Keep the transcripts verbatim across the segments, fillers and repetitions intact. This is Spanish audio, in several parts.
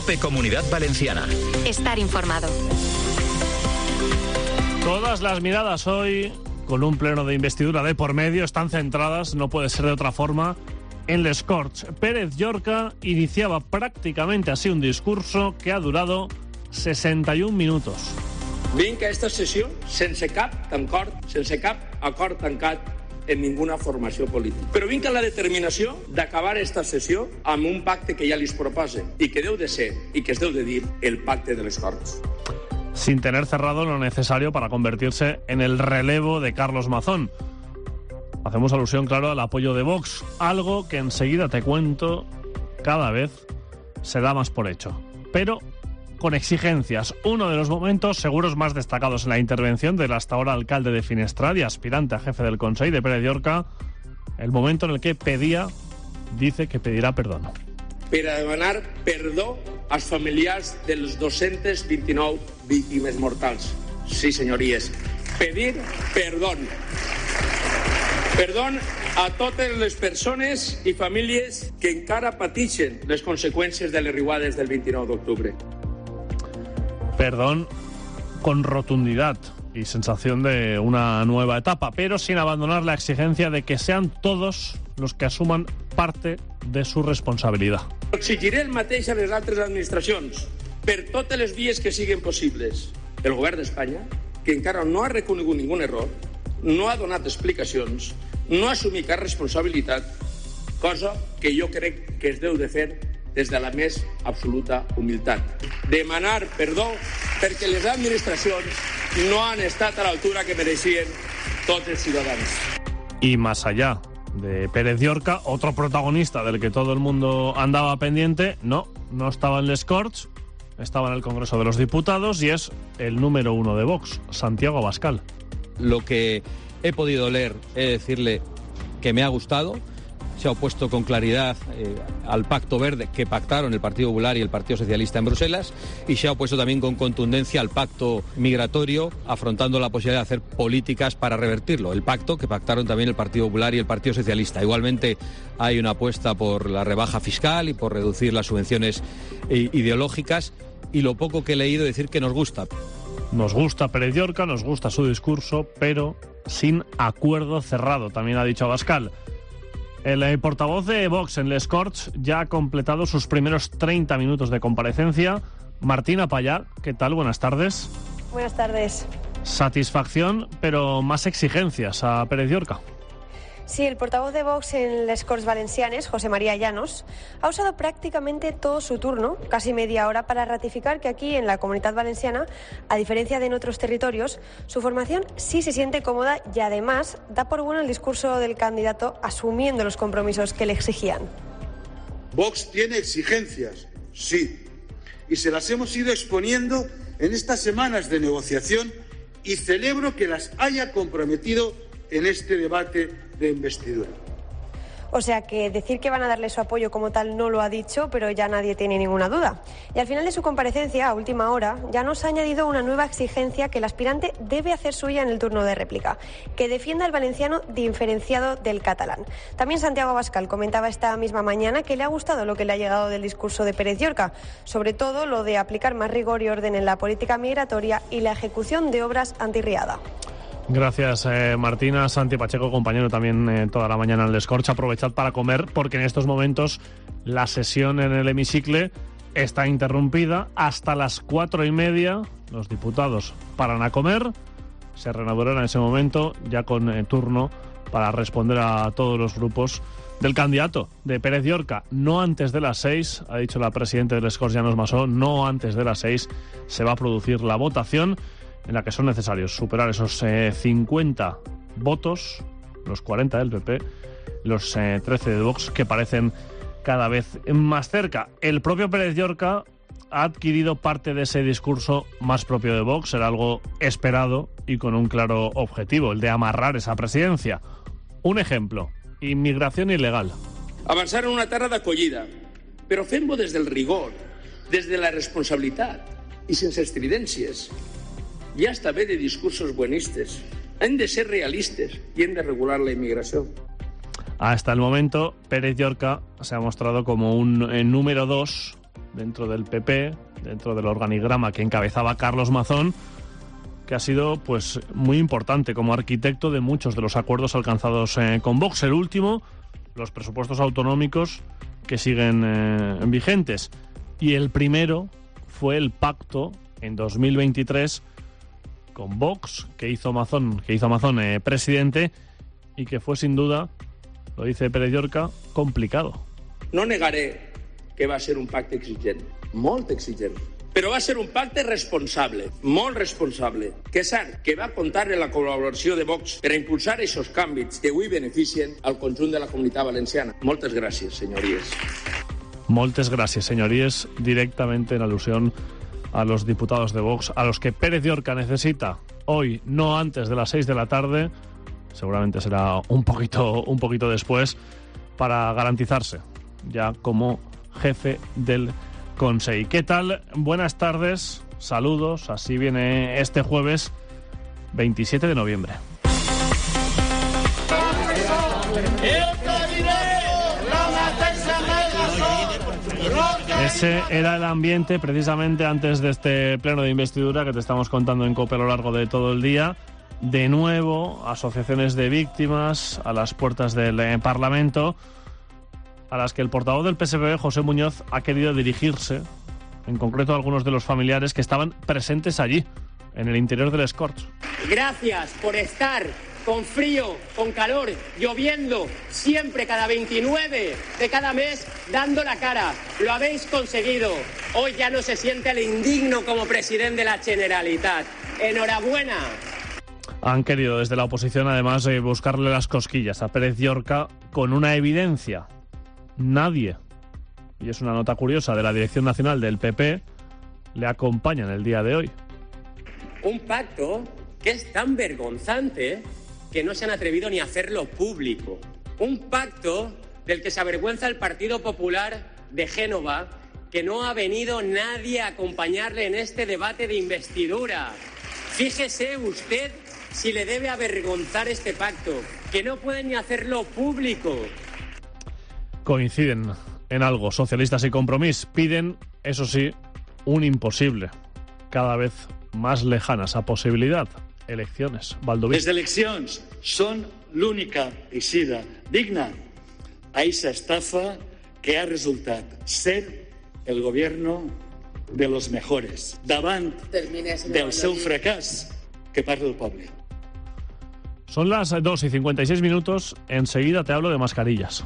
COPE Comunidad Valenciana. Estar informado. Todas las miradas hoy, con un pleno de investidura de por medio, están centradas, no puede ser de otra forma, en les Corts. Pérez Llorca iniciaba prácticamente así un discurso que ha durado sesenta y un minutos. Vinc a esta sessió sense cap acord, sense cap acord tancat en ninguna formació política. Però vinc a la determinació d'acabar esta sessió amb un pacte que ja li propose i que deu de ser, i que es deu de dir, el pacte de les Corts. Sin tener cerrado lo necesario para convertirse en el relevo de Carlos Mazón. Hacemos alusión, claro, al apoyo de Vox, algo que enseguida te cuento, cada vez se da más por hecho. Pero con exigencias. Uno de los momentos seguros más destacados en la intervención del hasta ahora alcalde de Finestrat y aspirante a jefe del Consell de Pérez Llorca, el momento en el que pedía, dice que pedirá perdón. Per a demanar perdó als familiars de les dos-centes vint-i-nou víctimes mortals. Sí, senyories. Pedir perdó. Perdó a totes les persones i famílies que encara pateixen les conseqüències de les riuades del vint-i-nou d'octubre. Perdón con rotundidad y sensación de una nueva etapa, pero sin abandonar la exigencia de que sean todos los que asuman parte de su responsabilidad. Exigiré el mateix a les altres administracions per totes les vies que siguin possibles. El govern d'Espanya, que encara no ha reconegut ningú error, no ha donat explicacions, no ha assumit cap responsabilitat, cosa que jo crec que es deu de fer des de la més absoluta humilitat. Demanar perdó perquè les administracions no han estat a l'altura que mereixien tots els ciutadans. Y más allá de Pérez Llorca, otro protagonista del que todo el mundo andaba pendiente, no, no estaba en les Corts, estaba en el Congreso de los Diputados y es el número uno de Vox, Santiago Abascal. Lo que he podido leer es decirle que me ha gustado. Se ha opuesto con claridad eh, al Pacto Verde que pactaron el Partido Popular y el Partido Socialista en Bruselas, y se ha opuesto también con contundencia al pacto migratorio, afrontando la posibilidad de hacer políticas para revertirlo. El pacto que pactaron también el Partido Popular y el Partido Socialista. Igualmente hay una apuesta por la rebaja fiscal y por reducir las subvenciones eh, ideológicas, y lo poco que he leído decir que nos gusta. Nos gusta Pérez Llorca, nos gusta su discurso, pero sin acuerdo cerrado, también ha dicho Abascal. El portavoz de Vox en les Corts ya ha completado sus primeros treinta minutos de comparecencia. Martina Payá, ¿qué tal? Buenas tardes. Buenas tardes. Satisfacción, pero más exigencias a Pérez Llorca. Sí, el portavoz de Vox en les Corts Valencianes, José María Llanos, ha usado prácticamente todo su turno, casi media hora, para ratificar que aquí, en la Comunidad Valenciana, a diferencia de en otros territorios, su formación sí se siente cómoda y, además, da por bueno el discurso del candidato asumiendo los compromisos que le exigían. Vox tiene exigencias, sí, y se las hemos ido exponiendo en estas semanas de negociación, y celebro que las haya comprometido en este debate de investidura. O sea que decir que van a darle su apoyo como tal no lo ha dicho, pero ya nadie tiene ninguna duda. Y al final de su comparecencia, a última hora, ya nos ha añadido una nueva exigencia que el aspirante debe hacer suya en el turno de réplica, que defienda el valenciano diferenciado del catalán. También Santiago Abascal comentaba esta misma mañana que le ha gustado lo que le ha llegado del discurso de Pérez Llorca, sobre todo lo de aplicar más rigor y orden en la política migratoria y la ejecución de obras antirriada. Gracias, eh, Martina. Santi Pacheco, compañero también eh, toda la mañana en les Corts. Aprovechad para comer, porque en estos momentos la sesión en el hemicicle está interrumpida hasta las cuatro y media. Los diputados paran a comer, se reanudarán en ese momento ya con eh, turno para responder a todos los grupos del candidato de Pérez Llorca. No antes de las seis, ha dicho la presidenta de les Corts, Llanos Massó, no antes de las seis se va a producir la votación, en la que son necesarios superar esos eh, cincuenta votos, los cuarenta del P P, los eh, trece de Vox, que parecen cada vez más cerca. El propio Pérez Llorca ha adquirido parte de ese discurso más propio de Vox, era algo esperado y con un claro objetivo, el de amarrar esa presidencia. Un ejemplo, inmigración ilegal. Avançar en una terra d'acollida, però fem-ho des del rigor, des de la responsabilitat i sense estridències. Ja està bé de discursos buenistes. Hem de ser realistes y hem de regular la inmigración. Hasta el momento, Pérez Llorca se ha mostrado como un eh, número dos dentro del P P, dentro del organigrama que encabezaba Carlos Mazón, que ha sido pues muy importante como arquitecto de muchos de los acuerdos alcanzados eh, con Vox. El último, los presupuestos autonómicos que siguen eh, vigentes. Y el primero fue el pacto en dos mil veintitrés con Vox, que hizo Mazón, que hizo Mazón eh, presidente, y que fue sin duda, lo dice Pérez Llorca, complicado. No negaré que va ser un pacte exigent, molt exigent, però va ser un pacte responsable, molt responsable, que és cert que va comptar amb la col·laboració de Vox per a impulsar aquests canvis que avui beneficien al conjunt de la comunitat valenciana. Moltes gràcies, senyories. Moltes gràcies, señorías, directamente en alusión a los diputados de Vox, a los que Pérez Llorca necesita hoy, no antes de las seis de la tarde, seguramente será un poquito, un poquito después, para garantizarse ya como jefe del Consell. ¿Qué tal? Buenas tardes, saludos, así viene este jueves veintisiete de noviembre. Ese era el ambiente precisamente antes de este pleno de investidura que te estamos contando en COPE a lo largo de todo el día. De nuevo, asociaciones de víctimas a las puertas del eh, Parlamento, a las que el portavoz del P S B, José Muñoz, ha querido dirigirse, en concreto a algunos de los familiares que estaban presentes allí, en el interior del Escorts. Gracias por estar con frío, con calor, lloviendo, siempre cada veintinueve de cada mes, dando la cara. Lo habéis conseguido. Hoy ya no se siente el indigno como presidente de la Generalitat. Enhorabuena. Han querido desde la oposición, además, eh, buscarle las cosquillas a Pérez Llorca con una evidencia. Nadie, y es una nota curiosa de la Dirección Nacional del P P, le acompaña en el día de hoy. Un pacto que es tan vergonzante que no se han atrevido ni a hacerlo público. Un pacto del que se avergüenza el Partido Popular de Génova, que no ha venido nadie a acompañarle en este debate de investidura. Fíjese usted si le debe avergonzar este pacto, que no pueden ni hacerlo público. Coinciden en algo, socialistas y Compromís piden, eso sí, un imposible, cada vez más lejana esa posibilitat, eleccions. Baldoví. Les eleccions són l'única eixida digna a esa estafa que ha resultat ser el gobierno de los mejores. Davant del seu fracàs, que parli el poble. Son las dos y cincuenta y seis minutos, enseguida te hablo de mascarillas.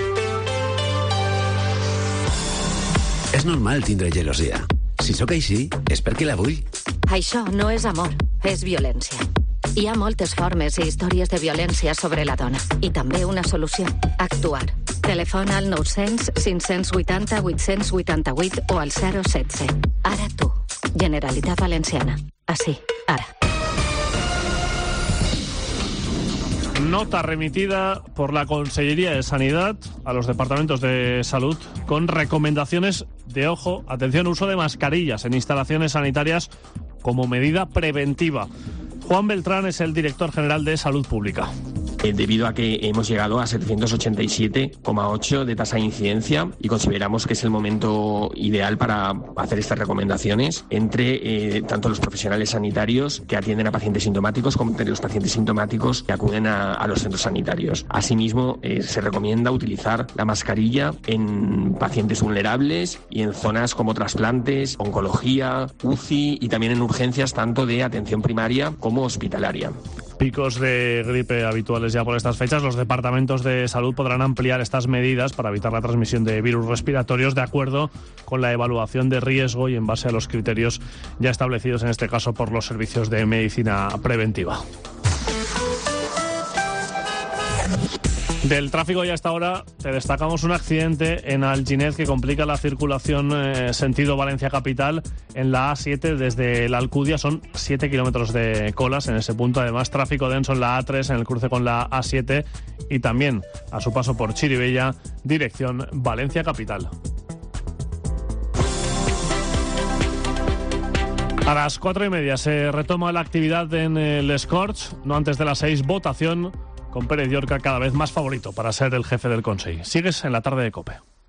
És normal tindre gelosia. Si sóc així, és perquè la vull. Això no és amor, és violència. Hi ha moltes formes i històries de violència sobre la dona. I també una solució, actuar. Telefona al nou cents, cinc-cents vuitanta, vuit-cents vuitanta-vuit o al zero setze. Ara tu, Generalitat Valenciana. Así, ara. Nota remitida por la Consellería de Sanidad a los departamentos de salud con recomendaciones de, ojo, atención, uso de mascarillas en instalaciones sanitarias como medida preventiva. Juan Beltrán es el director general de Salud Pública. Eh, debido a que hemos llegado a setecientos ochenta y siete coma ocho de tasa de incidencia y consideramos que es el momento ideal para hacer estas recomendaciones entre eh, tanto los profesionales sanitarios que atienden a pacientes sintomáticos como entre los pacientes sintomáticos que acuden a, a los centros sanitarios. Asimismo, eh, se recomienda utilizar la mascarilla en pacientes vulnerables y en zonas como trasplantes, oncología, U C I y también en urgencias tanto de atención primaria como hospitalaria. Picos de gripe habituales ya por estas fechas, los departamentos de salud podrán ampliar estas medidas para evitar la transmisión de virus respiratorios de acuerdo con la evaluación de riesgo y en base a los criterios ya establecidos en este caso por los servicios de medicina preventiva. Del tráfico ya hasta ahora te destacamos un accidente en Alginet que complica la circulación eh, sentido Valencia Capital en la A siete desde la Alcudia. Son siete kilómetros de colas en ese punto. Además, tráfico denso en la A tres en el cruce con la A siete y también a su paso por Chirivella, dirección Valencia Capital. A las cuatro y media se retoma la actividad en el Escorts, no antes de las seis, votación con Pérez Llorca cada vez más favorito para ser el jefe del Consell. Sigues en la tarde de COPE.